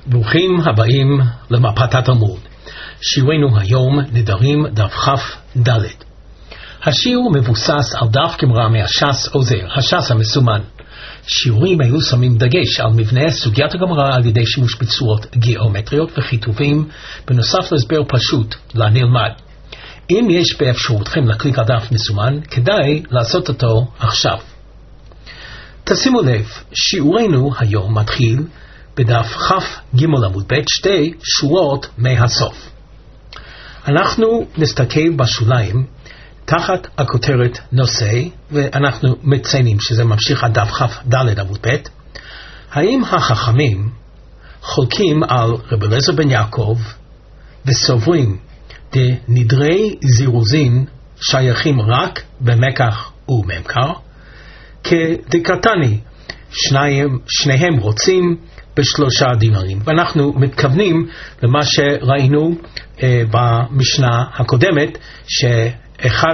ברוכים הבאים למפת התלמוד. שיעורנו היום נדרים דף כ"ד. השיעור מבוסס על דף גמרא מהש"ס עוזר, הש"ס המסומן. שיעורים היו שמים דגש על מבנה סוגיית הגמרא על ידי שימוש בצורות גיאומטריות וכיתובים, בנוסף להסבר פשוט לנלמד. אם יש באפשרותכם להקליק על דף מסומן, כדאי לעשות אותו עכשיו. תשימו לב, שיעורנו היום מתחיל בדף כ"ג עמוד ב', שתי שורות מהסוף. אנחנו נסתכל בשוליים תחת הכותרת נושא, ואנחנו מציינים שזה ממשיך עד דף כ"ד עמוד ב'. האם החכמים חולקים על רבי אליעזר בן יעקב וסוברים דנדרי זירוזין שייכים רק במקח וממכר? כדקתני, שניהם רוצים בשלושה דינרים. ואנחנו מתכוונים למה שראינו במשנה הקודמת, שאחד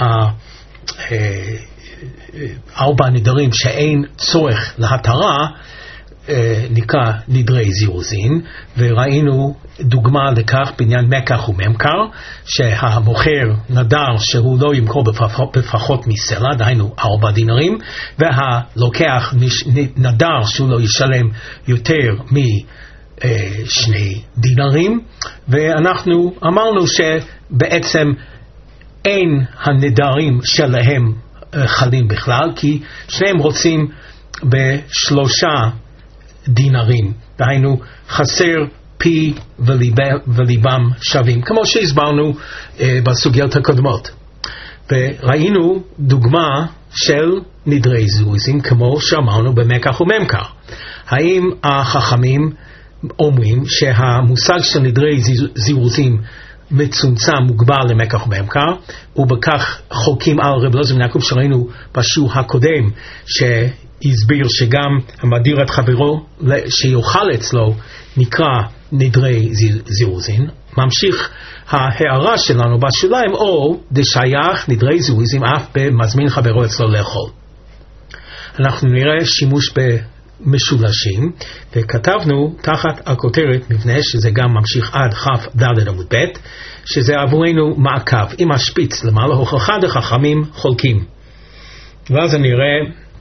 מהארבע נדרים שאין צורך להתרה נקרא נדרי זירוזין, וראינו דוגמה לכך בעניין מקח וממכר, שהמוכר נדר שהוא לא ימכור בפחות מסלע, דהיינו 4 דינרים, והלוקח נדר שהוא לא ישלם יותר מ2 דינרים, ואנחנו אמרנו שבעצם אין הנדרים שלהם חלים בכלל, כי שניהם רוצים ב3 דינרים, דהיינו חסר פי וליבם שווים, כמו שהסברנו בסוגיות הקודמות. וראינו דוגמה של נדרי זירוזים כמו שאמרנו במקח וממכר. האם החכמים אומרים שהמושג של נדרי זירוזים מצומצם מוגבל למקח וממכר, ובכך חולקים על רבי אליעזר בן יעקב שראינו בשיעור הקודם, הסביר שגם המדיר את חברו שיוכל אצלו נקרא נדרי זירוזין. ממשיך ההערה שלנו בשוליים, או דשייך נדרי זירוזין אף במזמין חברו אצלו לאכול. אנחנו נראה שימוש במשולשים, וכתבנו תחת הכותרת מבנה, שזה גם ממשיך עד כ"ד עמוד ב', שזה עבורנו מעקב עם השפיץ למעלה, הוכחה דחכמים חולקים. ואז נראה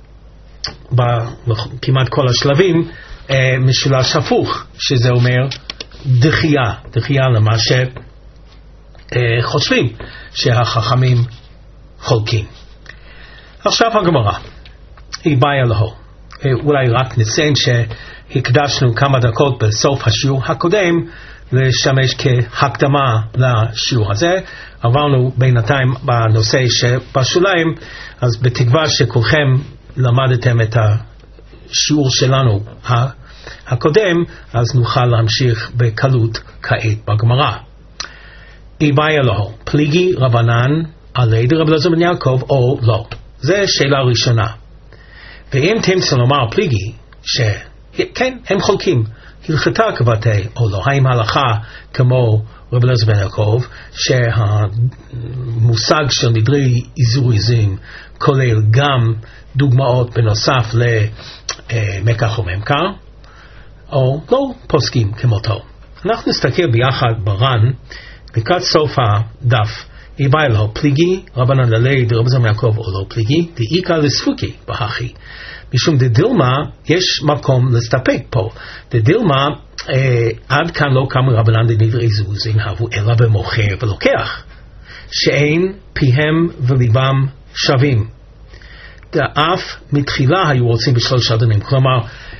כמעט כל השלבים משולש הפוך, שזה אומר דחייה למה שחושבים שהחכמים חולקים. עכשיו הגמרא היא בעיה לו. אולי רק נציין שהקדשנו כמה דקות בסוף השיעור הקודם לשמש כהקדמה לשיעור הזה. עברנו בינתיים בנושא שבשוליים, אז בתקווה שכולכם למדתם את השיעור שלנו הקודם, אז נוכל להמשיך בקלות כעת בגמרא. איבאי אלוהו, פליגי רבנן עלי דרבי אליעזר בן יעקב או לא? זו שאלה ראשונה. ואם תמצא לומר פליגי, שכן, הם חולקים, הלכתה כבתי או לא, האם ההלכה כמו רבי אליעזר בן יעקב, שהמושג של נדרי זירוזין כולל גם דוגמאות בנוסף למקח וממכר, או לא פוסקים כמותו. אנחנו נסתכל ביחד בר"ן, לקראת סוף הדף, איבאי לו פליגי רבנן עלי דרבי אליעזר בן יעקב או לא פליגי, דאיכא לספוקי בהכי. משום דדילמה יש מקום להסתפק פה. דדילמה עד כאן לא קם רבנן דנדרי זירוזין הבו אלא במוכר ולוקח, שאין פיהם וליבם שווים. אף מתחילה היו רוצים ב3 דינרים, כלומר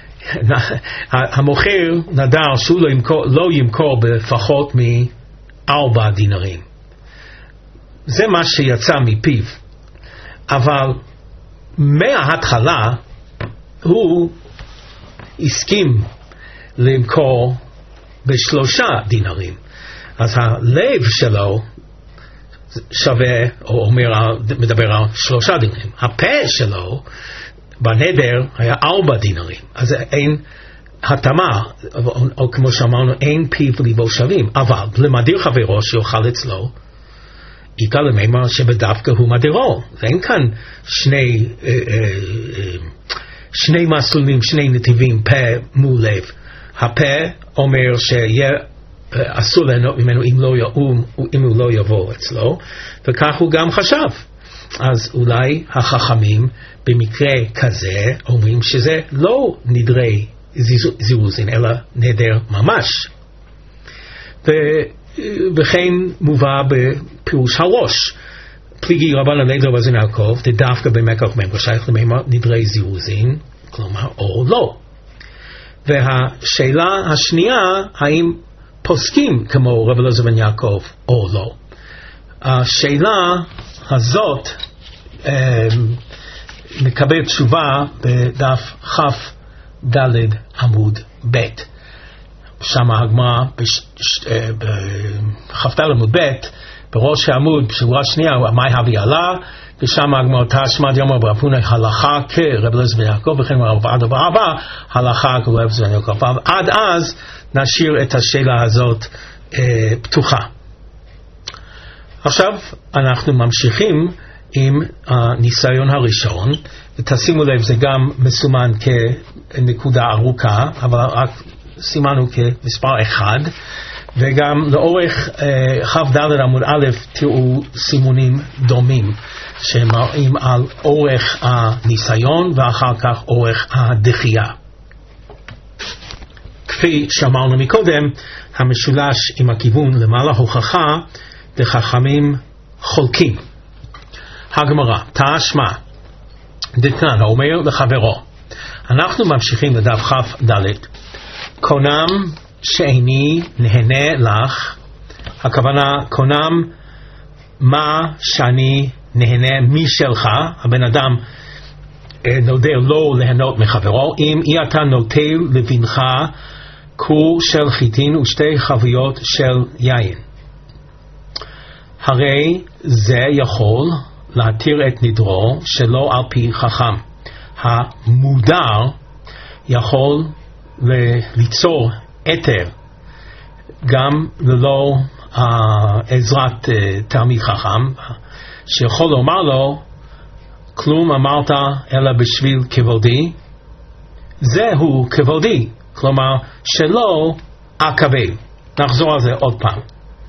המוכר נדר שהוא לא ימכור בפחות מ4 דינרים. זה מה שיצא מפיו, אבל מההתחלה הוא הסכים למכור ב3 דינרים, אז הלב שלו שווה, או מדבר על 3 דינרים. הפה שלו בנדר היה 4 דינרים, אז אין התאמה, או כמו שאמרנו, אין פיו וליבו שווים. אבל למדיר חברו שיוכל אצלו, איכא למימר שבדווקא הוא מדירו. אין כאן שני מסלולים, 2 נתיבים, פה מול לב. הפה אומר שיהיה אסור ליהנות ממנו אם הוא לא יבוא אצלו, וכך הוא גם חשב. אז אולי החכמים במקרה כזה אומרים שזה לא נדרי זירוזין אלא נדר ממש. וכן מובא בפירוש הראש, פליגי רבן לוי רבן יעקב דווקא במקח מימר שייך למימר נדרי זירוזין, כלומר או לא. והשאלה השנייה, האם פוסקים כמו רב אלעזר בן יעקב או לא. השאלה הזאת מקבל תשובה בדף כף ד' עמוד ב'. שם הגמרא בכף ד' עמוד ב', בראש העמוד בשורה שנייה, מאי הביא עלה, ושם הגמרא תשמע דיומא ברב הונא הלכה כרב אלעזר בן יעקב, וכן רב עדה בר אבא הלכה כרב אלעזר בן יעקב. עד אז נשאיר את השאלה הזאת פתוחה. עכשיו אנחנו ממשיכים עם הניסיון הראשון, ותשימו לב זה גם מסומן כנקודה ארוכה, אבל רק סימנו כמספר אחד, וגם לאורך כ"ד עמוד א' תראו סימונים דומים שמראים על אורך הניסיון ואחר כך אורך הדחייה. כפי שאמרנו מקודם, המשולש עם הכיוון למעלה הוכחה וחכמים חולקים. הגמרא תשמע דתנן אומר לחברו, אנחנו ממשיכים לדף כף ד', קונם שאיני נהנה לך, הכוונה קונם מה שאני נהנה משלך, הבן אדם נודר לא ליהנות מחברו, אם אי אתה נוטל לבנך כור של חיטין ושתי חביות של יין, הרי זה יכול להתיר את נדרו שלא על פי חכם. המודר יכול ליצור אתר גם ללא עזרת תלמיד חכם, שיכול לומר לו כלום אמרת אלא בשביל כבודי, זהו כבודי, כלומר שלא אקבל. נחזור על זה עוד פעם.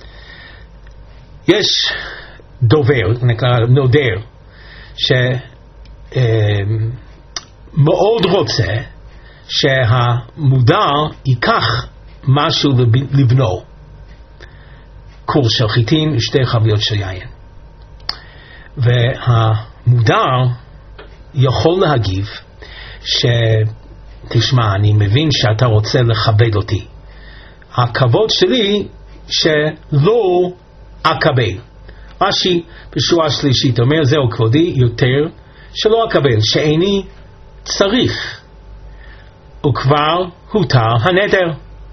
יש דובר, נקרא נודר, שמאוד רוצה שהמודר ייקח משהו לבנו, כור של חיטין ושתי חביות של יין, והמודר יכול להגיב תשמע, אני מבין שאתה רוצה לכבד אותי, הכבוד שלי שלא אקבל. רש"י בשורה שלישית אומר זהו כבודי יותר שלא אקבל, שאיני צריך וכבר הותר הנדר.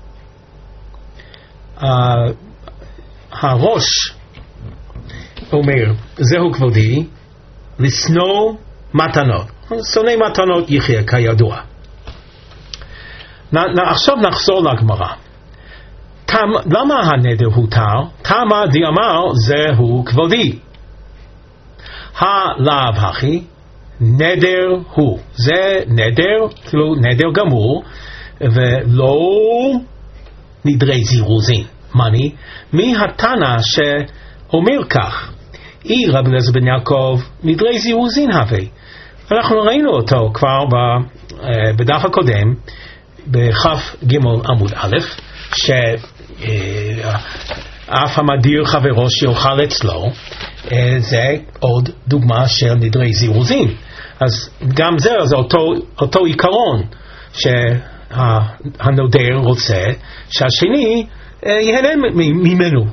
הראש אומר זהו כבודי לשנוא מתנות, שונא מתנות יחיה כידוע. עכשיו נחזור לגמרא. למה הנדר הותר? תמה דיאמר זהו כבודי, הלאו הכי נדר הוא, זה נדר, כאילו נדר גמור ולא נדרי זירוזין. מי התנא שאומר כך? אי רבי אליעזר בן יעקב נדרי זירוזין הווה. אנחנו ראינו אותו כבר בדף הקודם בכף ג' עמוד א', שאף המדיר חברו שיאכל אצלו, זה עוד דוגמה של נדרי זירוזין. אז גם זה אותו עיקרון שהנודר רוצה שהשני ייהנה ממנו.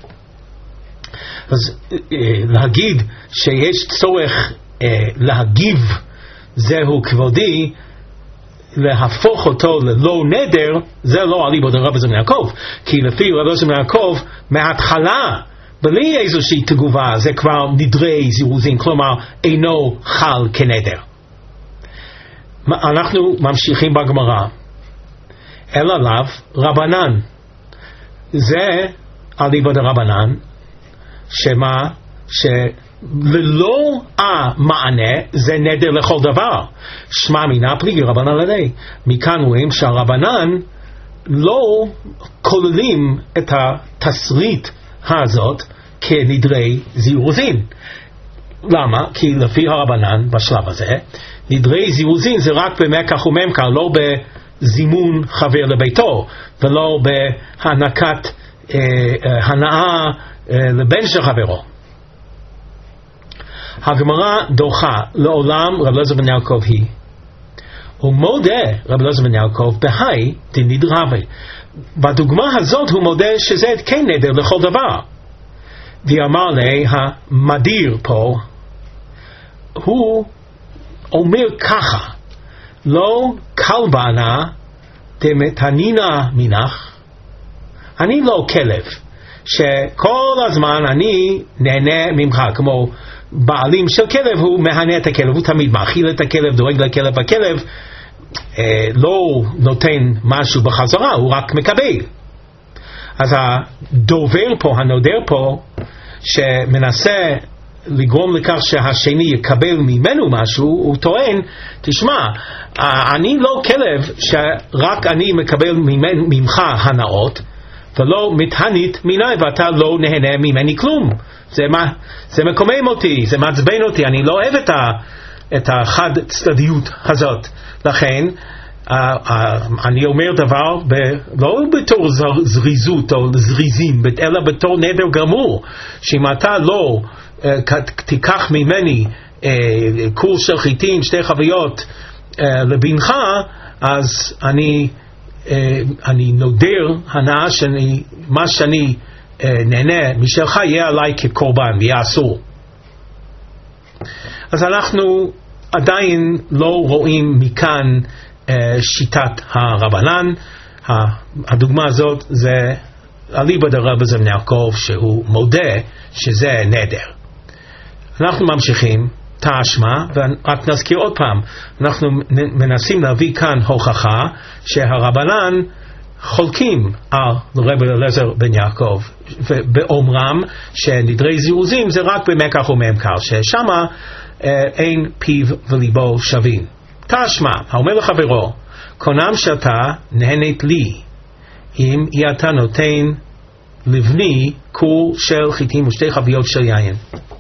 אז להגיד שיש צורך להגיב זהו כבודי, להפוך אותו ללא נדר, זה לא אליבא דרבי אליעזר בן יעקב, כי לפי רבי אליעזר בן יעקב מההתחלה בלי איזושהי תגובה זה כבר נדרי זירוזין, כלומר אינו חל כנדר. אנחנו ממשיכים בגמרא, אלא לאו רבנן, זה אליבא דרבנן, שמה שללא המענה זה נדר לכל דבר. שמע מינא פליגי רבנן ליה. מכאן רואים שהרבנן לא כוללים את התסריט הזאת כנדרי זירוזין. למה? כי לפי הרבנן בשלב הזה, נדרי זירוזין זה רק במקח וממכר, לא בזימון חבר לביתו, ולא בהענקת הנאה לבן של חברו. הגמרא דוחה לעולם רב אליעזר בן יעקב היא, ומודה רב אליעזר בן יעקב בהאי דנדרבי. בדוגמה הזאת הוא מודה שזה כן נדר לכל דבר. ואמר לי המדיר פה, הוא אומר ככה, לא כלבנה דמתנינה מנך, אני לא כלב שכל הזמן אני נהנה ממך, כמו בעלים של כלב, הוא מהנה את הכלב, הוא תמיד מאכיל את הכלב, דואג לכלב, הכלב לא נותן משהו בחזרה, הוא רק מקבל. אז הדובר פה, הנודר פה, שמנסה לגרום לכך שהשני יקבל ממנו משהו, הוא טוען, תשמע, אני לא כלב שרק אני מקבל ממך הנאות, ולא מתהנית מיני ואתה לא נהנה ממני כלום. זה מקומם אותי, זה מעצבן אותי, אני לא אוהב את החד צדדיות הזאת. לכן אני אומר דבר לא בתור זריזות או זריזים, אלא בתור נדר גמור, שאם אתה לא תיקח ממני קורס של חיטים, 2 חביות לבנך, אז אני נודר הנאה מה שאני נהנה משלך יהיה עליי כקורבן ויהיה אסור. אז אנחנו עדיין לא רואים מכאן שיטת הרבנן. הדוגמה הזאת זה אליבא דרב אליעזר בן יעקב, שהוא מודה שזה נדר. אנחנו ממשיכים תשמע, ורק נזכיר עוד פעם, אנחנו מנסים להביא כאן הוכחה שהרבנן חולקים על רב אליעזר בן יעקב, ובאומרם שנדרי זירוזים זה רק במקח וממכר, ששמה אין פיו וליבו שווים. תשמע, האומר לחברו, קונם שאתה נהנית לי, אם אתה נותן לבני כור של חיטים ו2 חביות של יין.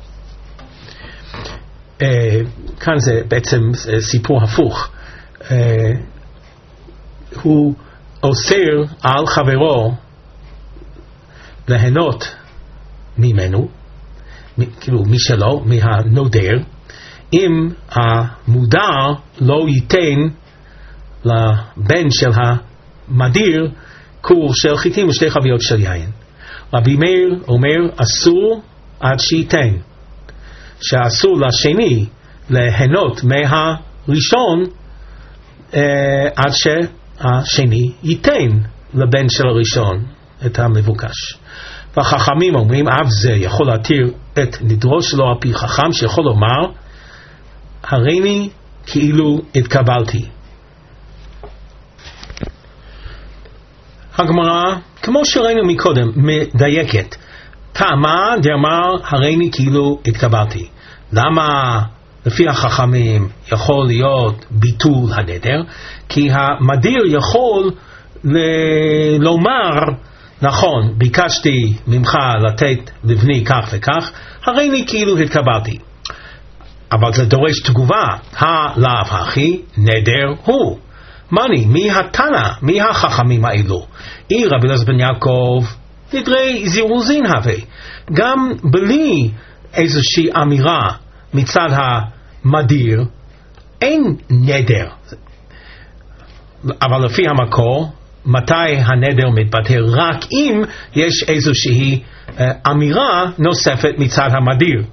כאן זה בעצם סיפור הפוך. הוא אוסר על חברו ליהנות ממנו, כאילו משלו, מהנודר, אם המודר לא ייתן לבן של המדיר כור של חיטים ו2 חביות של יין. רבי מאיר אומר אסור עד שייתן, שאסור לשני ליהנות מהראשון עד שהשני ייתן לבן של הראשון את המבוקש. והחכמים אומרים אף זה יכול להתיר את נדרו שלו על פי חכם, שיכול לומר הריני כאילו התקבלתי. הגמרא, כמו שראינו מקודם, מדייקת. טעמה דאמר הריני כאילו התקבלתי. למה לפי החכמים יכול להיות ביטול הנדר? כי המדיר יכול לומר, נכון, ביקשתי ממך לתת לבני כך וכך, הריני כאילו התקבלתי. אבל זה דורש תגובה. הלאו הכי נדר הוא. מני, מי התנא, מי החכמים האלו? רבי אליעזר בן יעקב נדרי זירוזין הווה. גם בלי איזושהי אמירה מצד המדיר, אין נדר. אבל לפי המקור, מתי הנדר מתבטא? רק אם יש איזושהי אמירה נוספת מצד המדיר.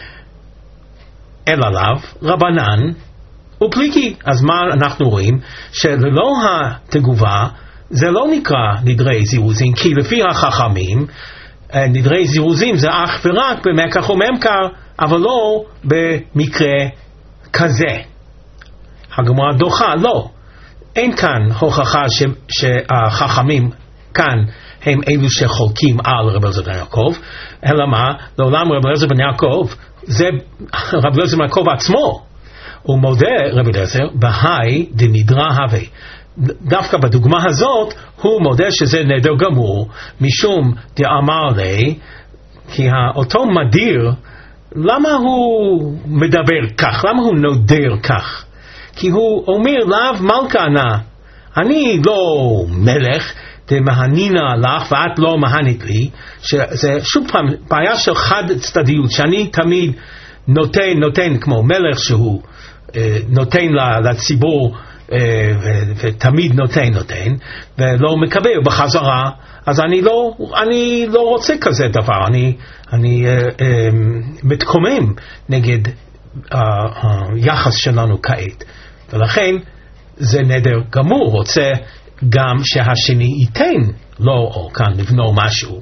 אלא לאו, רבנן ופליקי. אז מה אנחנו רואים? שללא התגובה זה לא נקרא נדרי זירוזין, כי לפי החכמים נדרי זירוזין זה אך ורק במקח וממכר, אבל לא במקרה כזה. הגמרא דוחה, לא. אין כאן הוכחה שהחכמים כאן הם אלו שחולקים על רב אליעזר בן יעקב, אלא מה? לעולם רב אליעזר בן יעקב זה רב אליעזר בן יעקב עצמו. הוא מודה רב אליעזר בהאי דנדרה הווה. דווקא בדוגמה הזאת הוא מודה שזה נדר גמור, משום דאמר לי, כי אותו מדיר, למה הוא מדבר כך? למה הוא נודר כך? כי הוא אומר לאו מלכה נא, אני לא מלך, דמהנינה לך ואת לא מהנית לי, שזה שוב פעם בעיה של חד צדדיות, שאני תמיד נותן כמו מלך שהוא נותן לציבור ותמיד נותן ולא מקבל בחזרה, אז אני לא רוצה כזה דבר, אני מתקומם נגד היחס שלנו כעת, ולכן זה נדר גמור, רוצה גם שהשני ייתן לו או כאן לבנו משהו.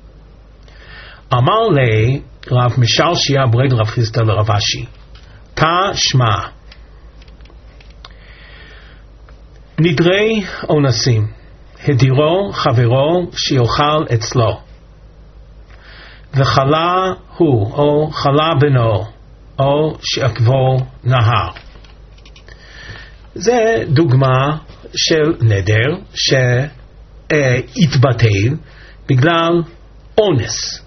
אמר לי רב משרשיה ברד רב חיסדא לרב אשי, תשמע, נדרי אונסים, הדירו חברו שיאכל אצלו, וחלה הוא או חלה בנו או שעקבו נהר. זה דוגמה של נדר שהתבטל בגלל אונס.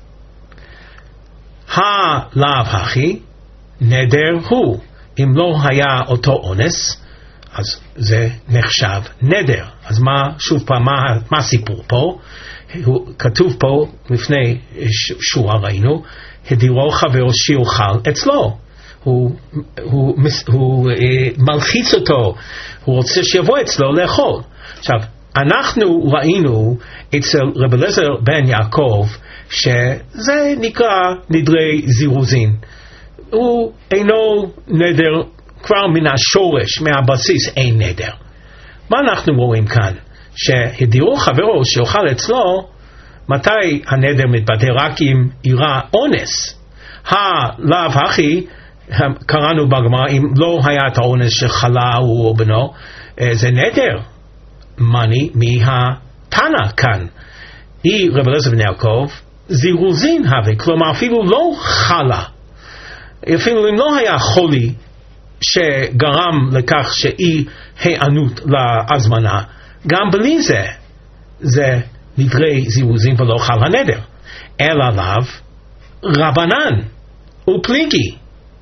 הלאו הכי נדר הוא, אם לא היה אותו אונס אז זה נחשב נדר. אז שוב פעם, מה הסיפור פה? כתוב פה לפני שורה ראינו, הדירו חברו שיאכל אצלו, הוא מלחיץ אותו, הוא רוצה שיבוא אצלו לאכול. עכשיו, אנחנו ראינו אצל רב אליעזר בן יעקב שזה נקרא נדרי זירוזין, הוא אינו נדר, כבר מן השורש, מהבסיס אין נדר. מה אנחנו רואים כאן? שהדירו חברו שיאכל אצלו, מתי הנדר מתבטא? רק אם אירע אונס. הלאו הכי, קראנו בגמרא, אם לא היה את האונס שחלה הוא או בנו, זה נדר. מני מהתנא כאן. רב אליעזר בן יעקב זירוזין הווה, כלומר אפילו לא חלה, אפילו אם לא היה חולי שגרם לכך שאי הענות להזמנה, גם בלי זה נדרי זירוזין ולא חל הנדר, אלא לאו רבנן ופליגי.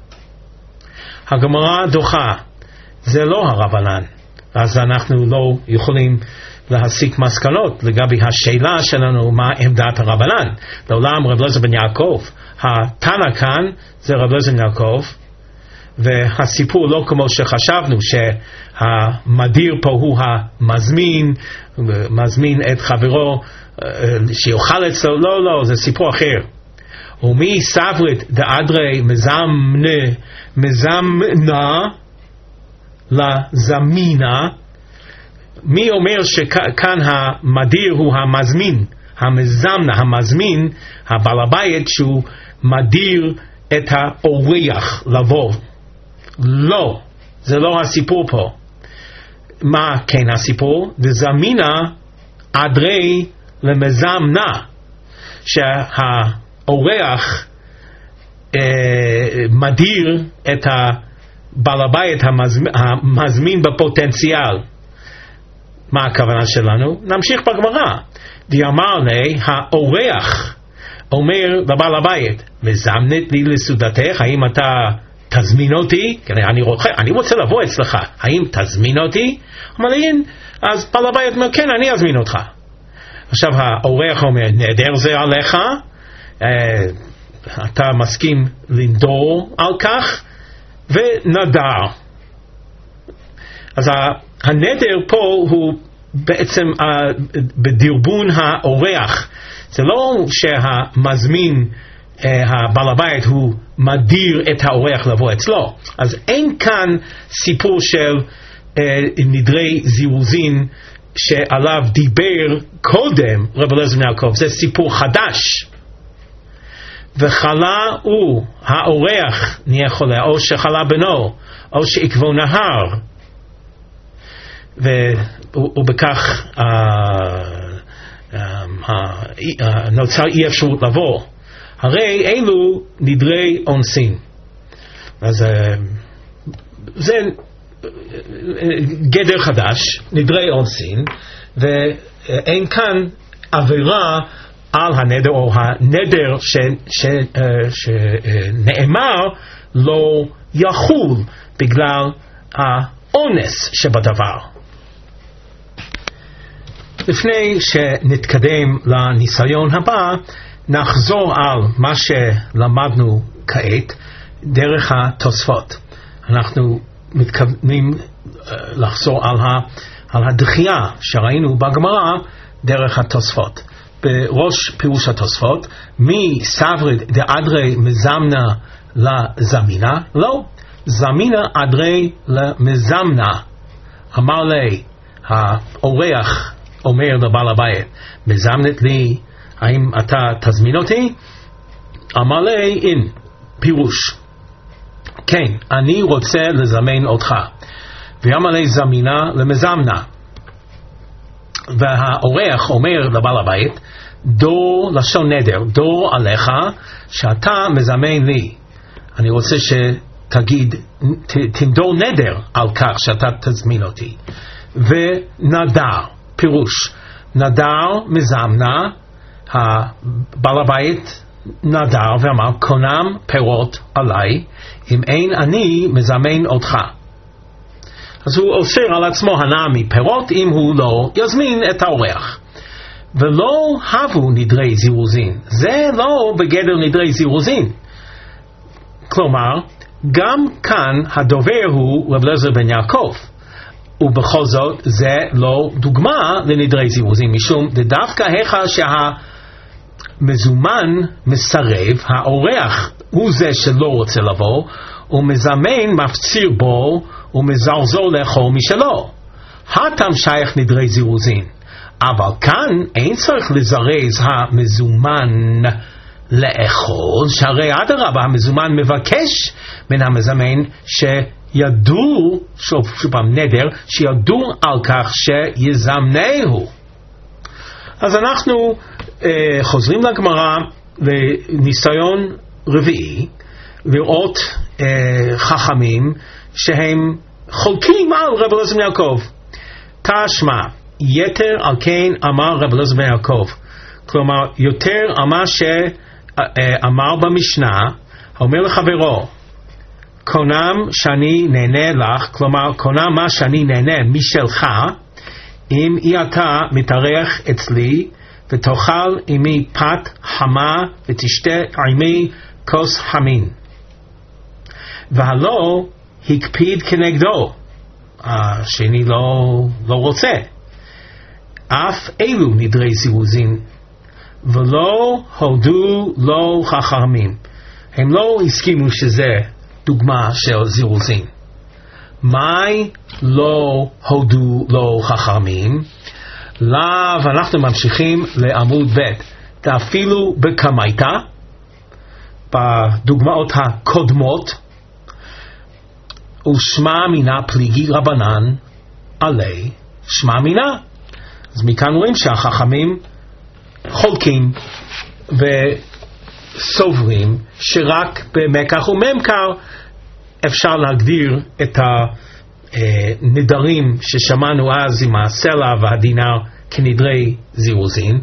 הגמרא דוחה, זה לא הרבנן, אז אנחנו לא יכולים להסיק מסקנות לגבי השאלה שלנו מה עמדת הרבנן. לעולם רב אליעזר בן יעקב, התנא כאן זה רב אליעזר בן יעקב, והסיפור לא כמו שחשבנו שהמדיר פה הוא מזמין את חברו שיאכל אצלו, לא, זה סיפור אחר. ומי סברית דאדרי מזמנה לזמינה, מי אומר שכאן המדיר הוא המזמין, הבעל הבית שהוא מדיר את האורח לבוא? לא, זה לא הסיפור פה. מה כן הסיפור? דזמינה אדרי למזמנה, שהאורח מדיר את הבעל הבית המזמין בפוטנציאל. מה הכוונה שלנו? נמשיך בגמרא. דאמר לי, האורח אומר לבעל הבית, מזמנת לי לסעודתך, האם אתה תזמין אותי? אני רוצה לבוא אצלך, האם תזמין אותי? אמר לי, אז בעל הבית אומר, כן, אני אזמין אותך. עכשיו האורח אומר, נדר זה עליך, אתה מסכים לנדור על כך, ונדר. אז הנדר פה הוא בעצם בדרבון האורח. זה לא שהמזמין, הבעל הבית, הוא מדיר את האורח לבוא אצלו. אז אין כאן סיפור של נדרי זירוזין שעליו דיבר קודם רב אליעזר בן יעקב. זה סיפור חדש. וחלה הוא האורח נהיה חולה, או שחלה בנו, או שעקבו נהר, ובכך נוצר אי אפשרות לבוא. הרי אלו נדרי אונסים. אז זה גדר חדש, נדרי עונשין, ואין כאן עבירה על הנדר, או הנדר שנאמר לא יחול בגלל האונס שבדבר. לפני שנתקדם לניסיון הבא, נחזור על מה שלמדנו כעת דרך התוספות. אנחנו מתכוונים לחזור על הדחייה שראינו בגמרא דרך התוספות. בראש פירוש התוספות, מי סברד דאדרי מזמנה לזמינה? לא, זמינה אדרי למזמנה. אמר לי האורח, אומר לבעל הבית, מזמנת לי, האם אתה תזמין אותי? אמר לי, אין, פירוש, כן, אני רוצה לזמן אותך. ואמר לי זמינה למזמנה. והאורח אומר לבעל הבית, דור לשון נדר, דור עליך שאתה מזמן לי. אני רוצה שתגיד, תנדור נדר על כך שאתה תזמין אותי. ונדר, פירוש, נדר מזמנה, הבעל הבית נדר ואמר, קונם פירות עליי, אם אין אני מזמן אותך. אז הוא אוסר על עצמו הנאה מפירות אם הוא לא יזמין את האורח. ולא הבו נדרי זירוזין, זה לא בגדר נדרי זירוזין. כלומר, גם כאן הדובר הוא רב אליעזר בן יעקב, ובכל זאת זה לא דוגמה לנדרי זירוזין, משום דווקא היכא שהמזומן מסרב, האורח הוא זה שלא רוצה לבוא, ומזמן מפציר בו ומזרזו לאכול משלו. הטעם שייך נדרי זירוזין, אבל כאן אין צריך לזרז המזומן לאכול, שהרי אדרבה המזומן מבקש מן המזמן שידעו, שוב פעם נדר, שידעו על כך שיזמנהו. אז אנחנו חוזרים לגמרא לניסיון רביעי, לראות חכמים שהם חולקים על רב אליעזר בן יעקב. כשמה, יתר על כן אמר רב אליעזר בן יעקב, כלומר יותר על מה שאמר במשנה, אומר לחברו, קונם שאני נהנה לך, כלומר קונם מה שאני נהנה משלך, אם אי אתה מתארח אצלי ותאכל עמי פת חמה ותשתה עמי כוס חמין. והלא הקפיד כנגדו, השני לא רוצה. אף אלו נדרי זירוזין, ולא הודו לו חכמים. הם לא הסכימו שזה דוגמה של זירוזין. מאי לא הודו לו חכמים? לאו, אנחנו ממשיכים לעמוד ב' אפילו בקמייתא, בדוגמאות הקודמות, ושמע מינה פליגי רבנן עלי שמע מינה. אז מכאן רואים שהחכמים חולקים וסוברים שרק במקח וממכר אפשר להגדיר את הנדרים ששמענו אז עם הסלע והדינר כנדרי זירוזין.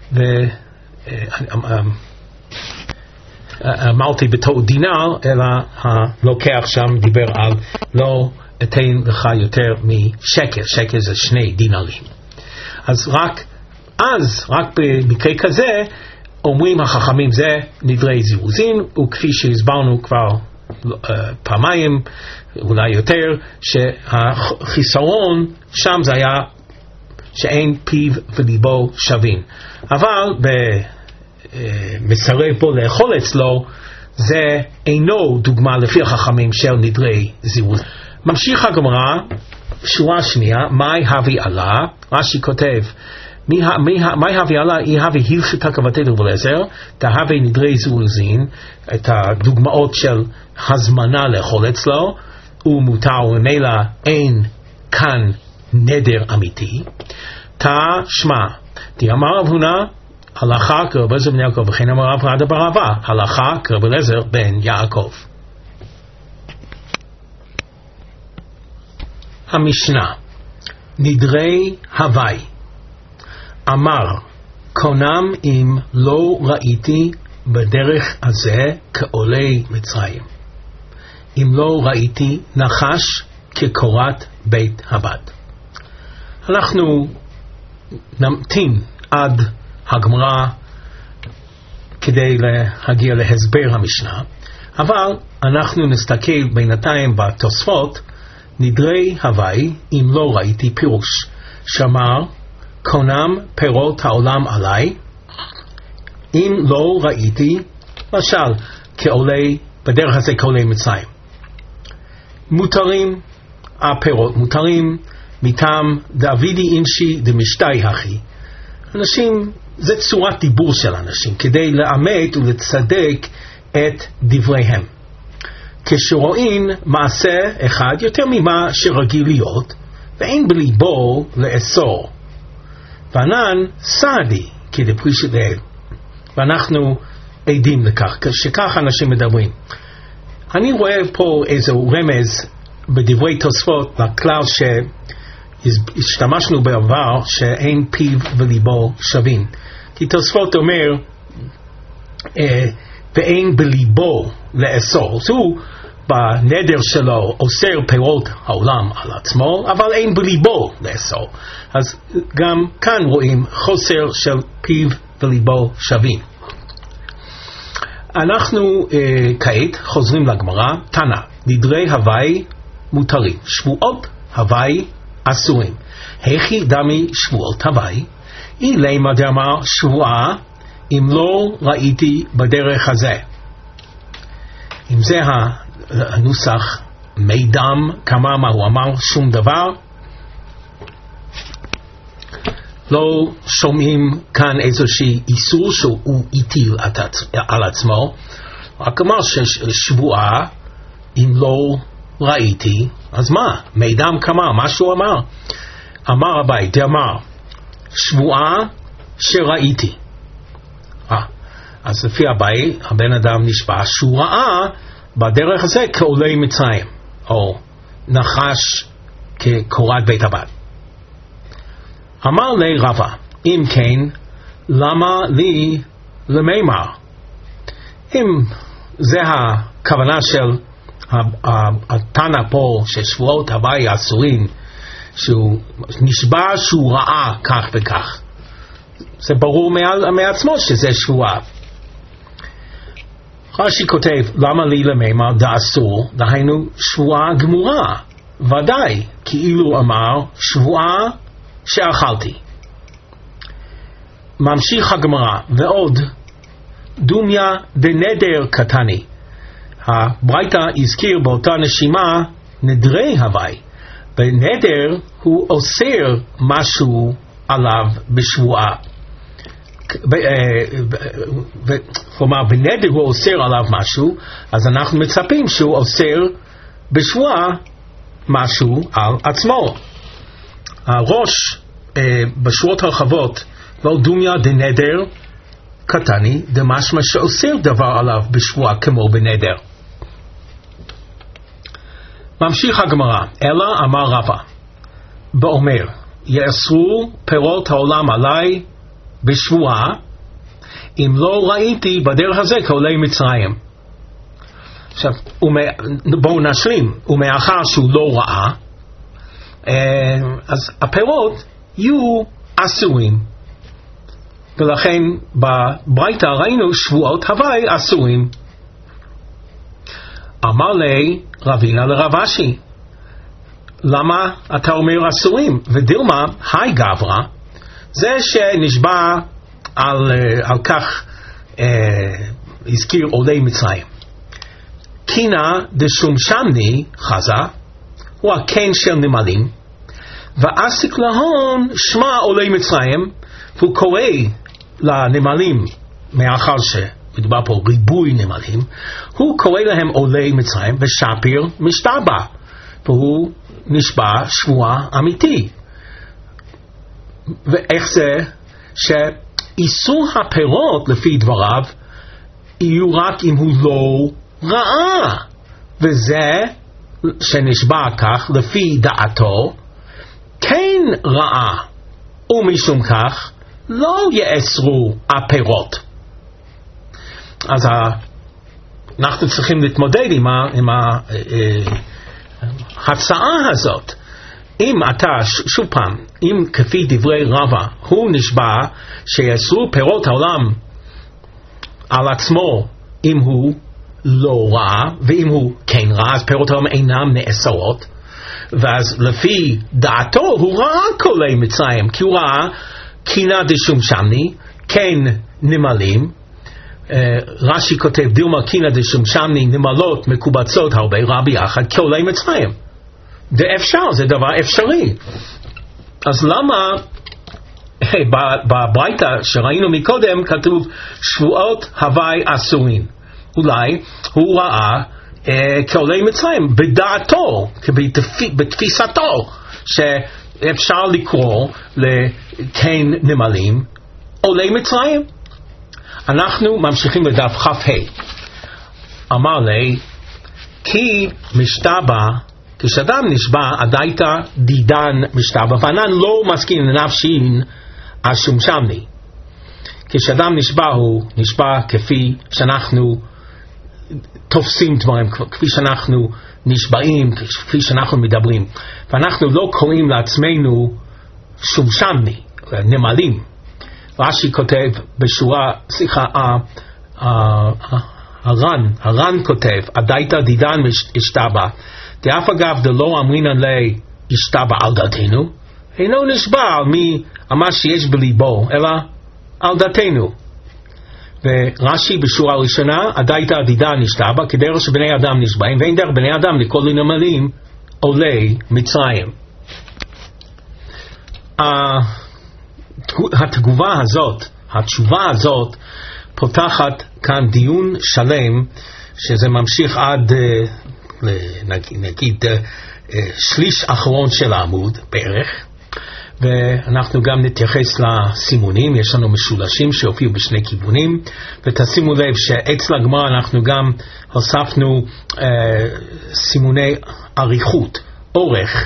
אמרתי בתור דינר, אלא הלוקח שם דיבר על לא אתן לך יותר משקל, שקל זה 2 דינרים. אז רק במקרה כזה אומרים החכמים זה נדרי זירוזין, וכפי שהסברנו כבר פעמיים אולי יותר, שהחיסרון שם זה היה שאין פיו וליבו שווים, אבל מסרב פה לאכול אצלו, זה אינו דוגמה לפי החכמים של נדרי זירוזין. ממשיך הגמרא, שורה שנייה, מאי הווי עלה, רש"י כותב, מאי הווי עלה, אי הווי הלכתא כבתי רב אליעזר, תהווי נדרי זירוזין, את הדוגמאות של הזמנה לאכול אצלו, ומותר וממילא אין כאן נדר אמיתי. תשמע, אמר רב הונא, הלכה כרב אליעזר בן יעקב, וכן אמר רב רדא בר אבא, הלכה כרב אליעזר בן יעקב. המשנה, נדרי הווי, אמר, קונם אם לא ראיתי בדרך הזה כעולי מצרים. אם לא ראיתי נחש כקורת בית הבת. אנחנו נמתין עד הגמרא כדי להגיע להסבר המשנה, אבל אנחנו נסתכל בינתיים בתוספות, נדרי הווי אם לא ראיתי פירוש, שאמר קונם פירות העולם עליי, אם לא ראיתי, למשל כעולי, בדרך הזה כעולי מצרים. מותרים, הפירות מותרים, מטעם דאבידי אינשי דמשתי הכי. אנשים, זה צורת דיבור של אנשים, כדי לאמת ולצדק את דבריהם. כשרואים מעשה אחד יותר ממה שרגיל להיות, ואין בליבו לאסור. וענן סעדי כדפרישת לאל. ואנחנו עדים לכך, שכך אנשים מדברים. אני רואה פה איזה רמז בדברי תוספות לכלל שהשתמשנו בעבר, שאין פיו וליבו שווים. כי תוספות אומר, ואין בליבו לאסור. הוא בנדר שלו אוסר פירות העולם על עצמו, אבל אין בליבו לאסור. אז גם כאן רואים חוסר של פיו וליבו שווים. אנחנו כעת חוזרים לגמרא, תנא, נדרי הווי מותרים, שבועות הווי אסורים. הכי דמי שבועות הווי? אילמה דאמר שבועה אם לא ראיתי בדרך הזה. אם זה הנוסח מידם כמה מה הוא אמר שום דבר, לא שומעים כאן איזושהי איסור שהוא הטיל על עצמו, רק אמר ששבועה אם לא ראיתי, אז מה? מידם כמה, מה שהוא אמר? אמר הבית, אמר שבועה שראיתי. אז לפי הבית, הבן אדם נשבע שהוא ראה בדרך הזה כעולי מצרים, או נחש כקורת בית הבת. אמר לי רבא, אם כן, למה לי למימר? אם זה הכוונה של התנא פה, ששבועות הווי אסורים, שהוא נשבע שהוא ראה כך וכך, זה ברור מעצמו שזה שבועה. רש"י כותב, למה לי למימר דאסור, דהיינו שבועה גמורה, ודאי, כאילו אמר שבועה שאכלתי. ממשיך הגמרא, ועוד דומיה דנדר קטני. הברייתא הזכיר באותה נשימה נדרי הווי. בנדר הוא אוסר משהו עליו בשבועה. כלומר בנדר הוא אוסר עליו משהו, אז אנחנו מצפים שהוא אוסר בשבועה משהו על עצמו. הראש בשורות הרחבות, לא דומיה דנדר קטני, דמשמע שאוסר דבר עליו בשבועה כמו בנדר. ממשיך הגמרא, אלא אמר רבא באומר, יאסרו פירות העולם עליי בשבועה אם לא ראיתי בדרך הזה כעולי מצרים. עכשיו בואו נשלים, ומאחר שהוא לא ראה, אז הפירות יהיו אסורים, ולכן בברייתא ראינו שבועות הווי אסורים. אמר לי רבינה לרב אשי, למה אתה אומר אסורים? ודילמה היי גברא, זה שנשבע על כך הזכיר עולי מצרים. קינה דשום-שמני חזה, הוא הקן של נמלים, ואסיק להון שמע עולי מצרים, והוא קורא לנמלים, מאחר שמדובר פה ריבוי נמלים, הוא קורא להם עולי מצרים, ושפיר משתבע, והוא נשבע שבועה אמיתי. ואיך זה שאיסור הפירות לפי דבריו יהיו רק אם הוא לא ראה, וזה שנשבע כך לפי דעתו כן רעה, ומשום כך לא יאסרו הפירות. אז אנחנו צריכים להתמודד עם ההצעה הזאת. אם אתה, שוב פעם, אם כפי דברי רבא הוא נשבע שיאסרו פירות העולם על עצמו אם הוא לא רע, ואם הוא כן רע אז פירות העולם אינם נאסרות, ואז לפי דעתו הוא ראה כולי מצרים, כי הוא ראה קינה דשום שמני, כן נמלים. רש"י כותב דילמה קינה דשום שמני, נמלות מקובצות הרבה רע ביחד כולי מצרים. זה אפשר, זה דבר אפשרי. אז למה בברייתא שראינו מקודם כתוב שבועות הווי אסורים? אולי הוא ראה כעולי מצרים בדעתו, בתפיסתו, שאפשר לקרוא לכן נמלים עולי מצרים. אנחנו ממשיכים לדף כ"ה. אמר לי כי משתבע, כשאדם נשבע עדייתא דידן משתבע, וענן לא מסכים לנפשין אשום שמני. כשאדם נשבע הוא נשבע כפי שאנחנו תופסים דברים, כפי שאנחנו נשבעים, כפי שאנחנו מדברים, ואנחנו לא קוראים לעצמנו שום שמני, נמלים. רש"י כותב בשורה, סליחה, הר"ן כותב עדייתא דידן משתבע, דאף אגב דלא אמרינן לי השתבע על דעתנו, אינו נשבע על מה שיש בליבו, אלא על דעתנו. ורש"י בשורה הראשונה עדייתא דידן נשתבע כדרך שבני אדם נשבעים, ואין דרך בני אדם לכל הנמלים עולי מצרים. התשובה הזאת פותחת כאן דיון שלם, שזה ממשיך עד נגיד שליש אחרון של העמוד בערך, ואנחנו גם נתייחס לסימונים. יש לנו משולשים שהופיעו בשני כיוונים, ותשימו לב שאצל הגמרא אנחנו גם הוספנו סימוני אריכות, אורך,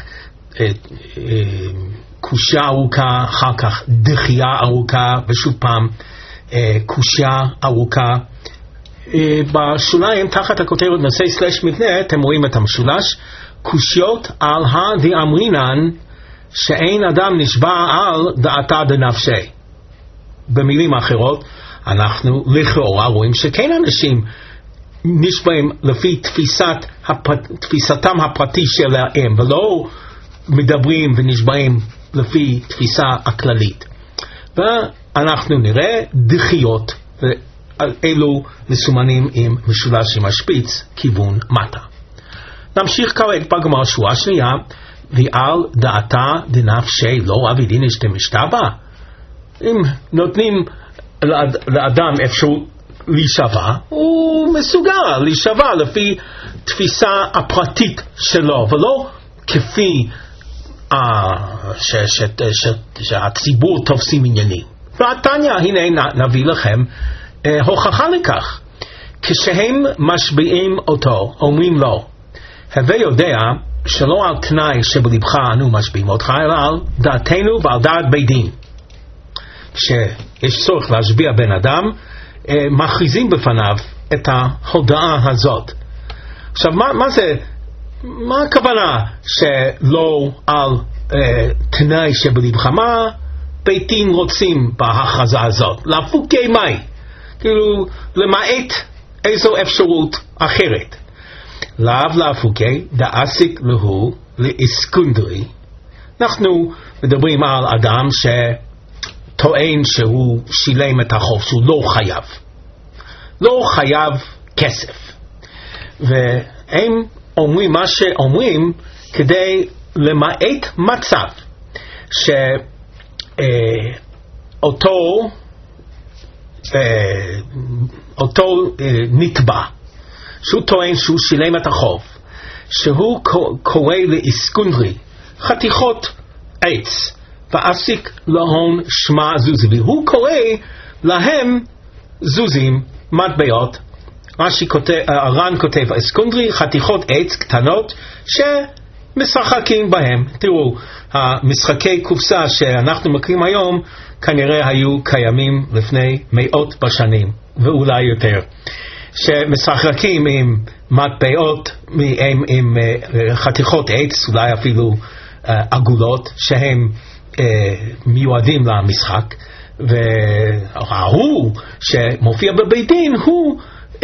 קושיה ארוכה, אחר כך דחייה ארוכה, ושוב פעם קושיה ארוכה. בשוליים תחת הכותרת נושא סלש מבנה אתם רואים את המשולש קושיות על הדאמרינן שאין אדם נשבע על דעתה דנפשי. במילים אחרות אנחנו לכאורה רואים שכן אנשים נשבעים לפי תפיסתם הפרטי שלהם, ולא מדברים ונשבעים לפי תפיסה הכללית. ואנחנו נראה דחיות, ואלו מסומנים עם משולש עם השפיץ כיוון מטה. נמשיך כעת בגמרא שורה שנייה, ועל דעתה דנפשי לא אבידין אשתמשתבע. אם נותנים לאדם אפשרות להישבע, הוא מסוגל להישבע לפי תפיסה הפרטית שלו, ולא כפי שהציבור תופסים עניינים. והתניא, הנה נביא לכם הוכחה לכך. כשהם משביעים אותו, אומרים לו, הווה יודע שלא על תנאי שבלבך אנו משביעים אותך, אלא על דעתנו ועל דעת בית דין. שיש צורך להשביע בן אדם, מכריזים בפניו את ההודעה הזאת. עכשיו, מה הכוונה שלא על תנאי שבלבך? מה בית דין רוצים בהכרזה הזאת? להפוקי מי? כאילו, למעט איזו אפשרות אחרת. לאו להפוקי דאסיק להו לאסקונדרי. אנחנו מדברים על אדם שטוען שהוא שילם את החוב, שהוא לא חייב כסף, והם אומרים מה שאומרים כדי למעט מצב אותו נתבע שהוא טוען שהוא שילם את החוב, שהוא קורא לאסקונדרי חתיכות עץ ואסיק להון שמה זוזי, והוא קורא להם זוזים, מטבעות, הר"ן כותב, אסקונדרי חתיכות עץ קטנות שמשחקים בהם. תראו, המשחקי קופסה שאנחנו מכירים היום כנראה היו קיימים לפני מאות בשנים ואולי יותר, שמשחקים עם מטבעות, עם חתיכות עץ, אולי אפילו עגולות, שהם מיועדים למשחק. והוא שמופיע בבית דין, הוא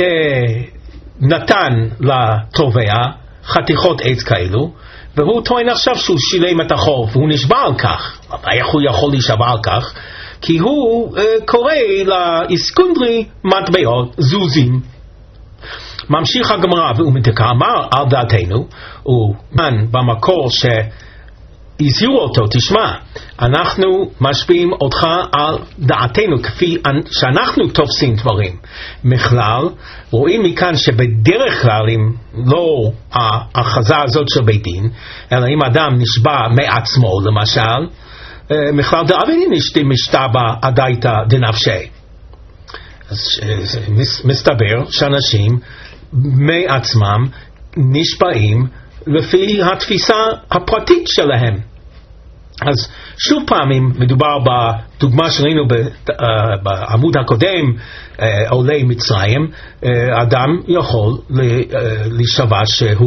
נתן לתובע חתיכות עץ כאלו, והוא טוען עכשיו שהוא שילם את החוב, והוא נשבע על כך. איך הוא יכול להישבע על כך? כי הוא קורא לאסקונדרי מטבעות, זוזים. ממשיך הגמרא, והוא מתקאמר על דעתנו, ומן במקור הזהירו אותו, תשמע, אנחנו משפיעים אותך על דעתנו כפי שאנחנו תופסים דברים. מכלל, רואים מכאן שבדרך כלל, אם לא ההכרזה הזאת של בית דין, אלא אם אדם נשבע מעצמו למשל, מכלל דאבידין אשתי משתבע עדייתא דנפשי. אז מסתבר שאנשים מעצמם נשבעים לפי התפיסה הפרטית שלהם. אז שוב פעמים מדובר בדוגמה שראינו בעמוד הקודם, עולי מצרים, אדם יכול להישבע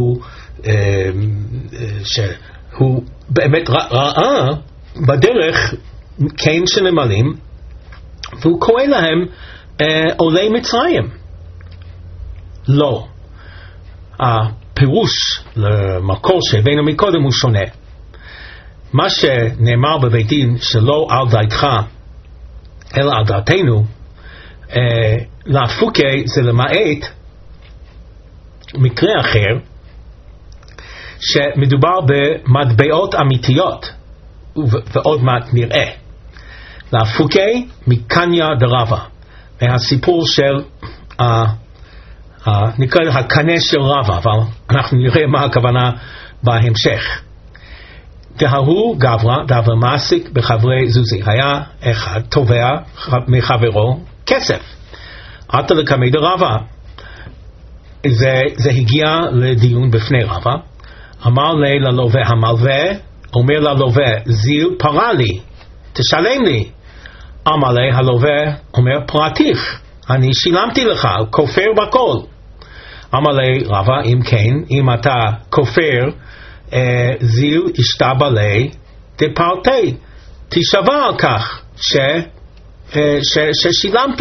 שהוא באמת ראה בדרך קן שנמלים, והוא קורא להם עולי מצרים. לא. הפירוש למקור שהבאנו מקודם הוא שונה. מה שנאמר בבית דין שלא על דעתך אלא על דעתנו, להפוקי זה למעט מקרה אחר שמדובר במטבעות אמיתיות, ועוד מעט נראה. להפוקי מקניה דרבה, מהסיפור של נקרא הקנה של רבה, אבל אנחנו נראה מה הכוונה בהמשך. דההוא גברא מעסיק בחברי זוזי, היה אחד תובע מחברו כסף, עתה לקמי דרבה. זה הגיע לדיון בפני רבה. אמר לי ללווה המלווה, אומר ללווה, זיל פרה לי, תשלם לי. אמר לי הלווה, אומר פרעתיך, אני שילמתי לך, כופר בכל. אמר לי רבה, אם כן, אם אתה כופר, זיל השתבע לי דפרטי, תשבע על כך ששילמת.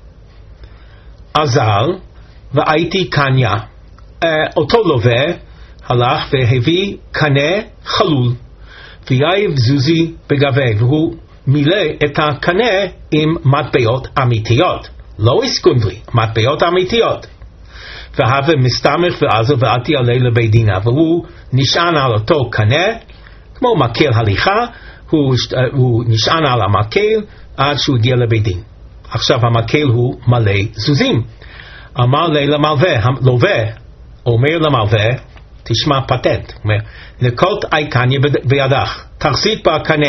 עזר והייתי קניה. אותו לווה הלך והביא קנה חלול, ויעב זוזי בגבי, והוא מילא את הקנה עם מטבעות אמיתיות, לא אסקונדרי, מטבעות אמיתיות. והווה מסתמך ועזר ועתי עלי לבית דינה, והוא נשען על אותו קנה כמו מקל הליכה, הוא נשען על המקל עד שהוא הגיע לבית דין. עכשיו המקל הוא מלא זוזים. אמר לי למלווה, אומר למלווה, תשמע פטנט, אומר, נקוט קניה בידך, תחזיק בקנה.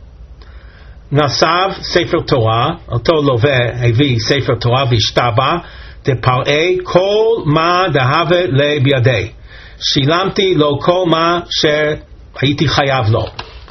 נסב ספר תורה, אותו לווה הביא ספר תורה והשתבע, דפרעי כל מה דהווה לי בידי, שילמתי לו כל מה שהייתי חייב לו.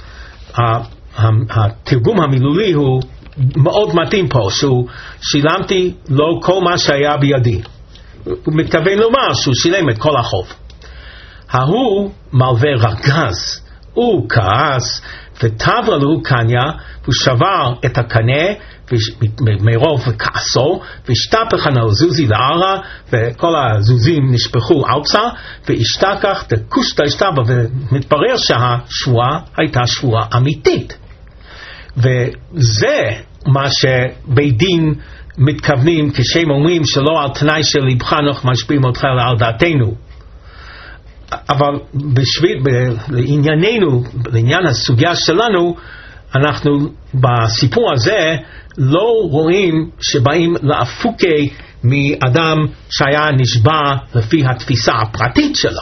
התרגום המילולי הוא מאוד מתאים פה, שהוא שילמתי לו כל מה שהיה בידי. הוא מתכוון לומר שהוא שילם את כל החוב. ההוא מלווה רגז, הוא כעס וטבע לו קניה, הוא שבר את הקנה מרוב כעסו, והשתפך הזוזי לערה, וכל הזוזים נשפכו ארצה, והשתכח דקושטא השתבע, ומתברר שהשבועה הייתה שבועה אמיתית. וזה מה שבית דין מתכוונים כשהם אומרים שלא על תנאי של לבך אנחנו משפיעים אותך על דעתנו. אבל לענייננו, לעניין הסוגיה שלנו, אנחנו בסיפור הזה לא רואים שבאים להפוקי מאדם שהיה נשבע לפי התפיסה הפרטית שלו.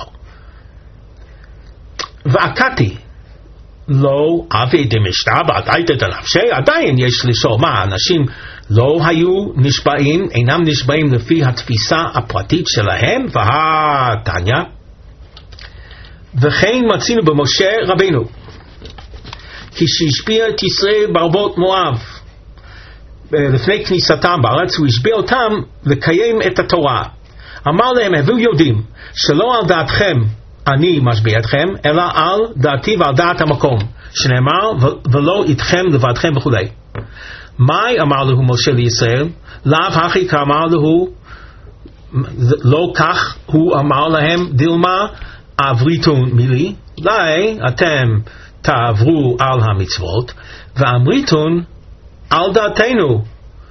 ועקתי לא אבי דמשתבע עדייתא דנפשי, עדיין יש לשאול מה, אנשים לא היו נשבעים, אינם נשבעים לפי התפיסה הפרטית שלהם, והתניא, וכן מצינו במשה רבינו, כשהשביע את ישראל בערבות מואב, לפני כניסתם בארץ, הוא השביע אותם לקיים את התורה. אמר להם, הביאו יודעים, שלא על דעתכם אני משביע אתכם, אלא על דעתי ועל דעת המקום, שנאמר, ולא איתכם לבדכם וכו'. מאי אמר לו משה לישראל? לאו הכי כאמר לו, לא כך הוא אמר להם, דילמה עבריתון מילי, אולי אתם תעברו על המצוות, ואמריתון על דעתנו.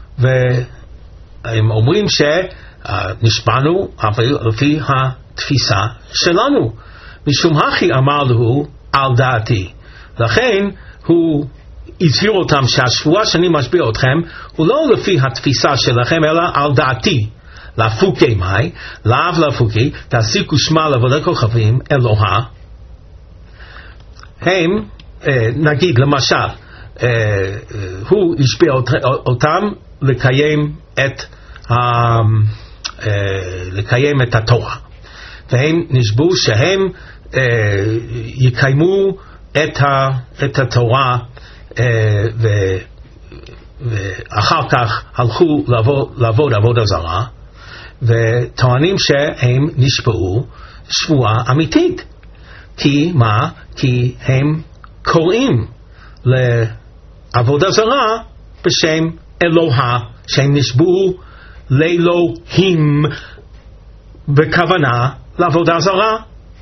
והם אומרים שנשבענו לפי התפיסה שלנו, משום הכי אמר לו על דעתי. לכן הוא הזהיר אותם שהשבועה שאני משביע אתכם הוא לא לפי התפיסה שלכם אלא על דעתי. לפוקי מאי, לאו לפוקי, תעסיקו שמע לעבודת כוכבים אלוהה. הם, נגיד למשל, הוא השביע אותם לקיים את התורה, והם נשבעו שהם יקיימו את התורה, ואחר כך הלכו לעבוד עבודה זרה, וטוענים שהם נשבעו שבועה אמיתית. כי מה? כי הם קוראים לעבודה זרה בשם אלוהה, שהם נשבעו לאלוהים בכוונה לעבודה זרה.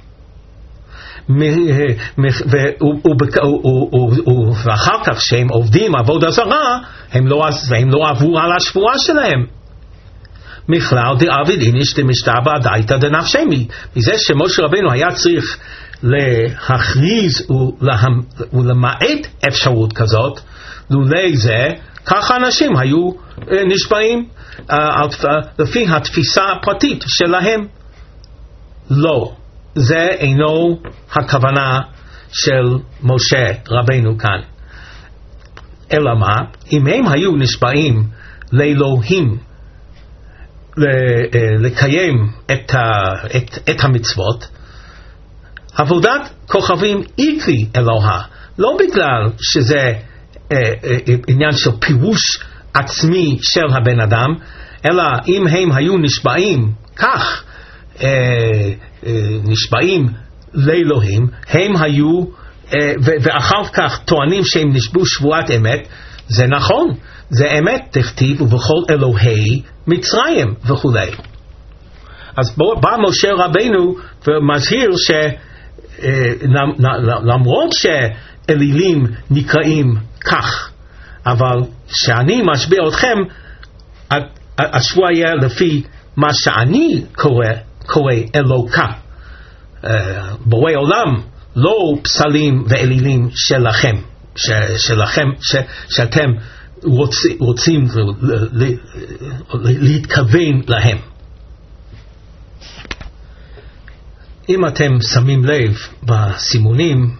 ואחר כך שהם עובדים עבודה זרה, הם לא עברו על השבועה שלהם. מכלל דעביד איניש דמשתבע דייתא דנפשי, מזה שמשה רבינו היה צריך להכריז ולמעט אפשרות כזאת, לולי זה ככה אנשים היו נשבעים לפי התפיסה הפרטית שלהם. לא, זה אינו הכוונה של משה רבינו כאן. אלא מה? אם הם היו נשבעים לאלוהים לקיים את המצוות, עבודת כוכבים היא כלי אלוהה, לא בגלל שזה עניין של פירוש עצמי של הבן אדם, אלא אם הם היו נשבעים כך, נשבעים לאלוהים, הם היו ואחר כך טוענים שהם נשבעו שבועת אמת, זה נכון, זה אמת, תכתיב ובכל אלוהי מצרים וכו'. אז בא משה רבינו ומזהיר שלמרות שאלילים נקראים כך, אבל שאני משביע אתכם, השבועה יהיה לפי מה שאני קורא אלוקה, בורא עולם, לא פסלים ואלילים שלכם, שאתם רוצים להתכוון להם. אם אתם שמים לב בסימונים,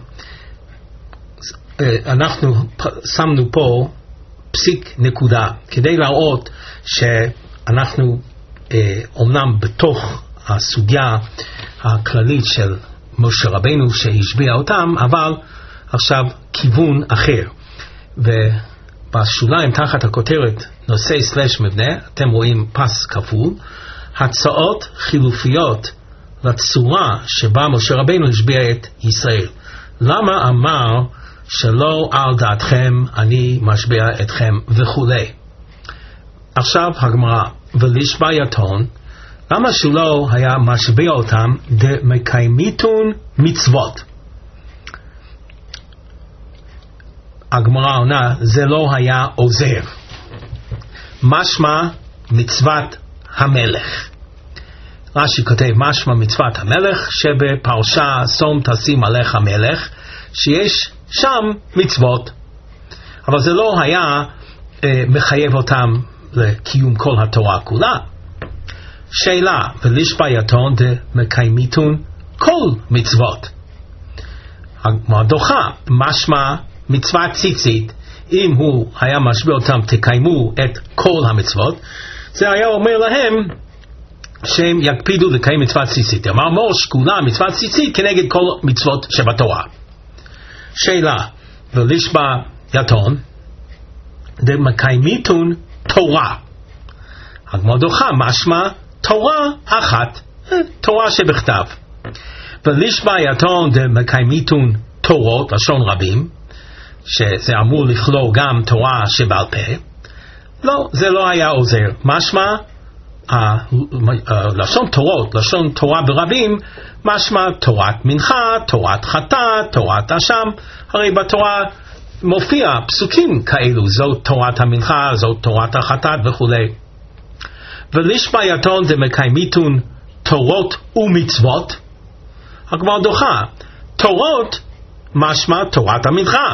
אנחנו שמנו פה פסיק נקודה, כדי להראות שאנחנו אומנם בתוך הסוגיה הכללית של משה רבינו שהשביע אותם, אבל עכשיו כיוון אחר. ובשוליים תחת הכותרת נושא / מבנה, אתם רואים פס כפול, הצעות חילופיות לצורה שבה משה רבינו השביע את ישראל. למה אמר שלא על דעתכם אני משביע אתכם וכו'. עכשיו הגמרא, ולשבייתון, למה שלא היה משביע אותם דמקיימיתון מצוות? הגמרא עונה, זה לא היה עוזר. משמע מצוות המלך. רש"י כותב משמע מצוות המלך, שבפרשה שום תשים עליך מלך, שיש שם מצוות, אבל זה לא היה מחייב אותם לקיום כל התורה כולה. שאלה, ולשבייתון דמקיימיתון כל מצוות. הגמרא דוחה, משמע מצוות ציצית, אם הוא היה משביע אותם תקיימו את כל המצוות, זה היה אומר להם שהם יקפידו לקיים מצוות ציצית. אמר מור שקולה מצוות ציצית כנגד כל מצוות שבתורה. שאלה, ולשבע יתון דמקיימיתון תורה. הגמרא דוחה, משמע תורה אחת, תורה שבכתב. ולשבע יתון דמקיימיתון תורות, לשון רבים, שזה אמור לכלול גם תורה שבעל פה. לא, זה לא היה עוזר. משמע לשון תורות, לשון תורה ברבים, משמע תורת מנחה, תורת חטאת, תורת אשם. הרי בתורה מופיע פסוקים כאלו, זאת תורת המנחה, זאת תורת החטאת וכו'. ולשבע יתון דמקיימיתון תורות ומצוות. הגמרא דוחה, תורות משמע תורת המנחה.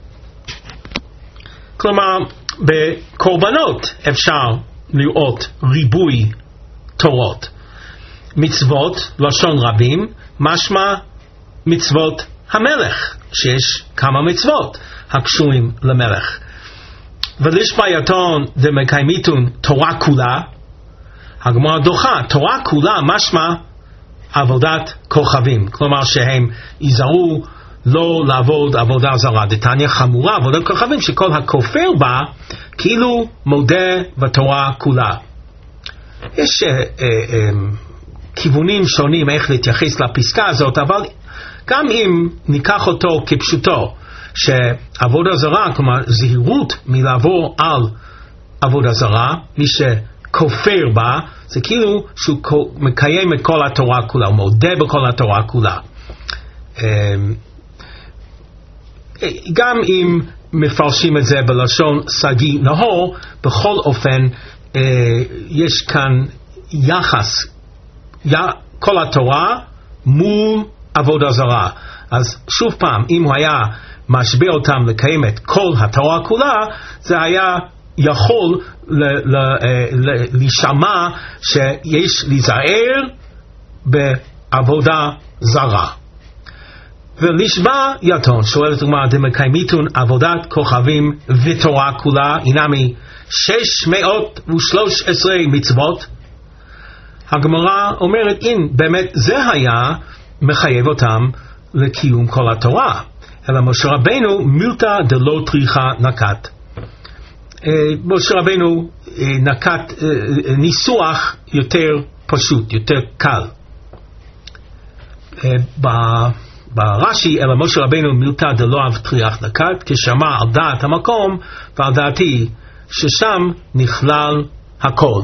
כלומר, בקורבנות אפשר לראות ריבוי תורות. מצוות, לשון רבים, משמע מצוות המלך, שיש כמה מצוות הקשורים למלך. ולשבע יתון דמקיימיתון תורה כולה. הגמרא דוחה, תורה כולה משמע עבודת כוכבים, כלומר שהם ייזהרו לא לעבוד עבודה זרה. דתניא חמורה עבודת כוכבים, שכל הכופר בה כאילו מודה בתורה כולה. יש כיוונים שונים איך להתייחס לפסקה הזאת, אבל גם אם ניקח אותו כפשוטו, שעבודה זרה, כלומר זהירות מלעבור על עבודה זרה, מי שכופר בה, זה כאילו שהוא מקיים את כל התורה כולה, הוא מודה בכל התורה כולה. גם אם מפרשים את זה בלשון סגי נהור, בכל אופן יש כאן יחס, כל התורה מול עבודה זרה. אז שוב פעם, אם הוא היה משביע אותם לקיים את כל התורה כולה, זה היה יכול להישמע שיש להיזהר בעבודה זרה. ולשבע יתון, שואלת הגמרא, דמקיימיתון עבודת כוכבים ותורה כולה, הינמי 613 מצוות. הגמרא אומרת, אם באמת זה היה מחייב אותם לקיום כל התורה, אלא משה רבנו מילתא דלא טריחא נקט. משה רבנו נקט ניסוח יותר פשוט, יותר קל. ברש"י, אלא משה רבנו מילתא דלא טריחא נקט, כשמע על דעת המקום ועל דעתי ששם נכלל הכל.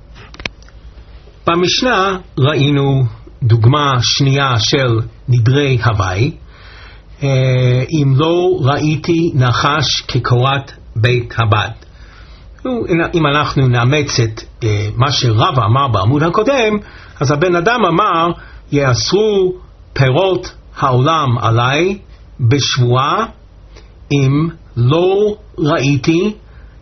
במשנה ראינו דוגמה שנייה של נדרי הוואי, אם לא ראיתי נחש כקורת בית הבד. אם אנחנו נאמץ את מה שרבא אמר בעמוד הקודם, אז הבן אדם אמר, יאסרו פירות העולם עליי בשבועה אם לא ראיתי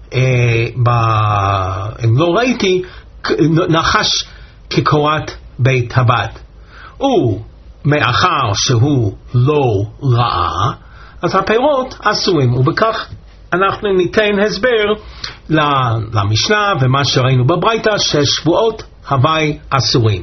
נחש כקורת בית הבד. ומאחר שהוא לא ראה, אז הפירות אסורים, ובכך אנחנו ניתן הסבר למשנה ומה שראינו בברייתא, ששבועות הווי אסורים.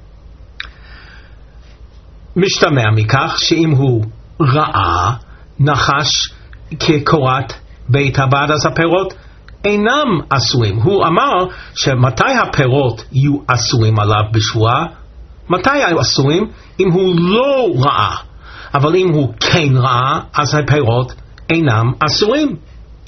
משתמע מכך שאם הוא ראה נחש כקורת בית הבד, אז הפירות אינם אסורים. הוא אמר שמתי הפירות יהיו אסורים עליו בשבועה? מתי היו אסורים? אם הוא לא ראה. אבל אם הוא כן ראה, אז הפירות אינם אסורים.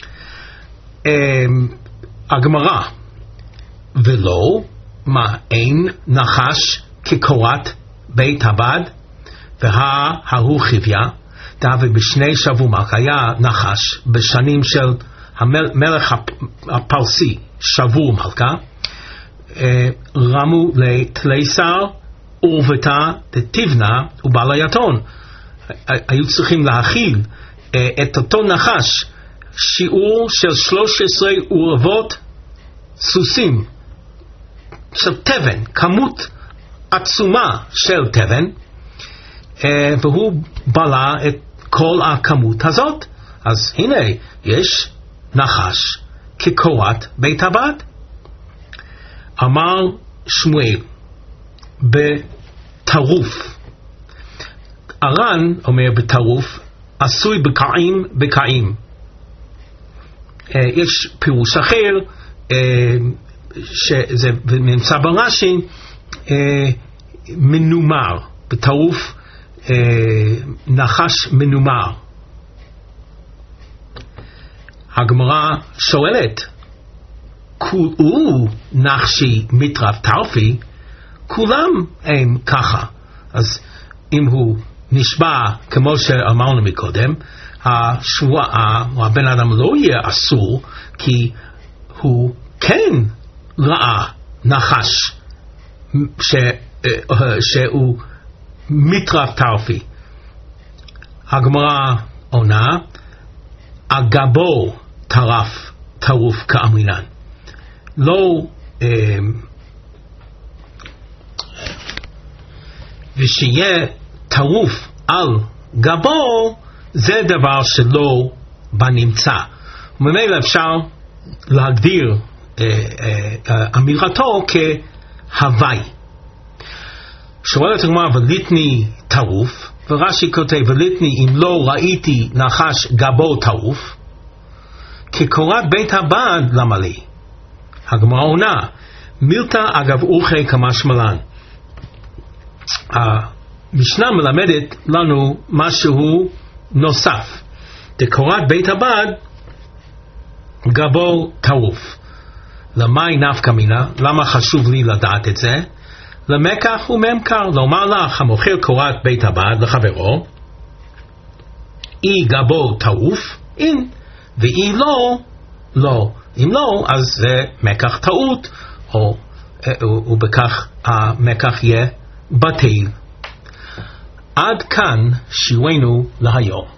הגמרא, ולא, מה, אין נחש כקורת בית הבד? וההוא חיוויה, דוד בשני שבומק היה נחש בשנים של המלך הפרסי, שבו מלכה, רמו לתליסר עורבתה דתיבנה ובעל היתון. היו צריכים להכיל את אותו נחש שיעור של 13 עורבות סוסים של תבן, כמות עצומה של תבן, והוא בלע את כל הכמות הזאת. אז הנה יש נחש כקורת בית הבד. אמר שמואל בטרוף, הר"ן אומר בטרוף עשוי בקעים. יש פירוש אחר שזה נמצא ברש"י, מנומר, בטרוף נחש מנומר. הגמרא שואלת, כולו נחשי מטרף טרפי, כולם הם ככה. אז אם הוא נשבע כמו שאמרנו מקודם, השבועה, הבן אדם לא יהיה אסור, כי הוא כן ראה נחש שהוא מטרף טרפי. הגמרא עונה, אגבו טרוף כאמרינן. לא ושיהיה טרוף על גבו, זה דבר שלא בנמצא. וממילא אפשר להגדיר אמירתו כהווי. שואלת הגמרא, וליתני טרוף, ורש"י כותב, וליתני אם לא ראיתי נחש גבו טרוף, כקורת בית הבד למה לי? הגמרא עונה, מילתא אגב אורכי כמשמעלן. המשנה מלמדת לנו משהו נוסף. דקורת בית הבד גבו טרוף. למאי נפקא מינה? למה חשוב לי לדעת את זה? למקח וממכר, לומר לך המוכר קורת בית הבד לחברו, אי גבו טרוף, אין, ואי לא, לא. אם לא, אז זה מקח טעות, ובכך המקח יהיה בטל. עד כאן שיעורנו להיום.